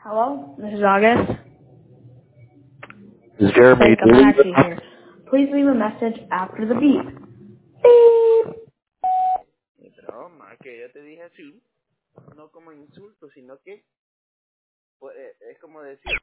Hello, this is August. Is Jeremy Fake, I'm not doing actually that? here. Please leave a message after the beep. Beep. Pero, más que yo te dije así, no como insulto, sino que pues, es como decir